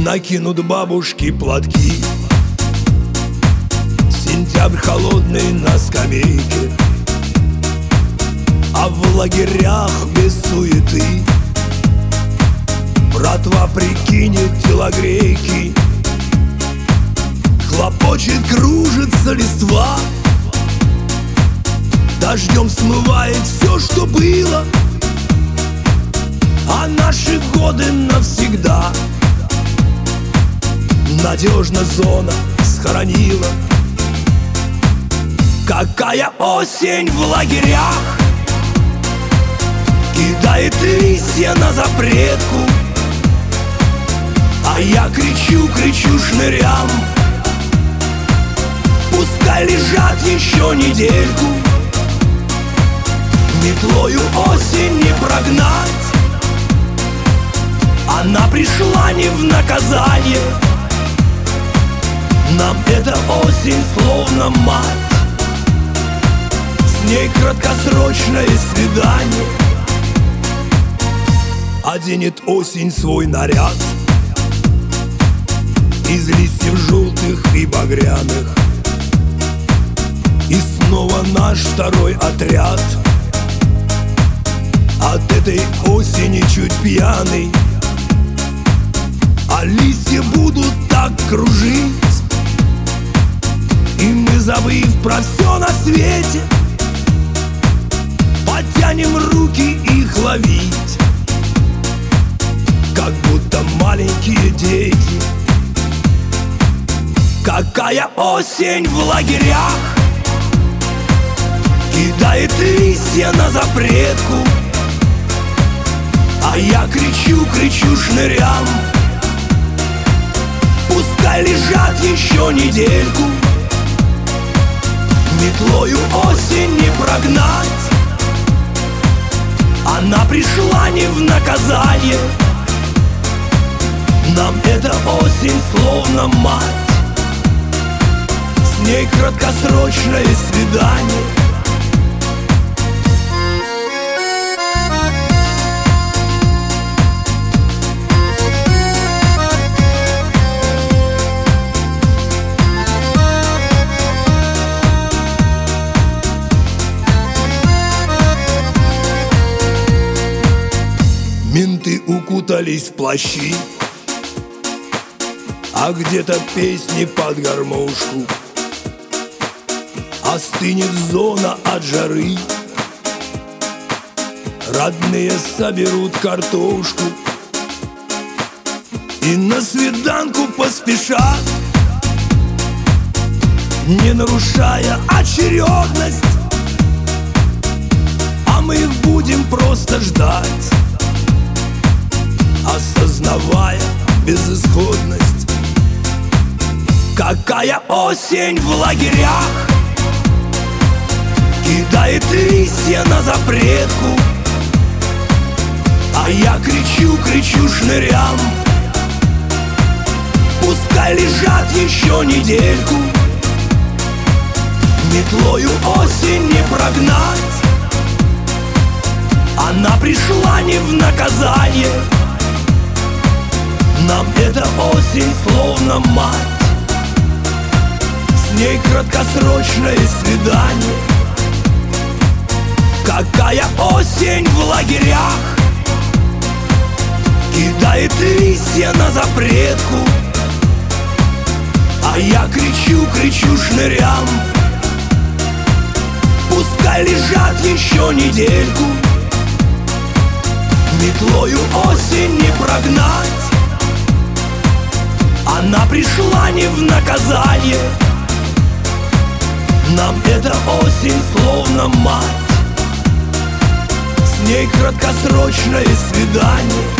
накинут бабушки платки. Сентябрь холодный на скамейке, а в лагерях без суеты. Братва прикинет телогрейки, хлопочет, кружится листва. Дождем смывает все, что было, а наши годы навсегда надежно зона схоронила. Какая осень в лагерях кидает листья на запретку, а я кричу шнырям: пускай лежат еще недельку. Метлою осень не прогнать, она пришла не в наказание. Нам эта осень словно мать, с ней краткосрочное свидание. Оденет осень свой наряд из листьев желтых и багряных, и снова наш второй отряд от этой осени чуть пьяный. А листья будут так кружить, и мы, забыв про все на свете, потянем руки их ловить, как будто маленькие дети. Какая осень в лагерях кидает листья на запретку, а я кричу шнырям: пускай лежат еще недельку. Метлою осень не прогнать, она пришла не в наказание. Нам эта осень словно мать, с ней краткосрочное свидание. Менты укутались в плащи, а где-то песни под гармошку. Остынет зона от жары, родные соберут картошку и на свиданку поспешат, не нарушая очередность. А мы их будем просто ждать, осознавая безысходность. Какая осень в лагерях кидает листья на запретку, а я кричу шнырям: пускай лежат еще недельку. Метлою осень не прогнать, она пришла не в наказание. Нам эта осень словно мать, с ней краткосрочное свидание. Какая осень в лагерях кидает листья на запретку, а я кричу шнырям: пускай лежат еще недельку. Метлою осень не прогнать, она пришла не в наказание. Нам эта осень словно мать, с ней краткосрочное свидание.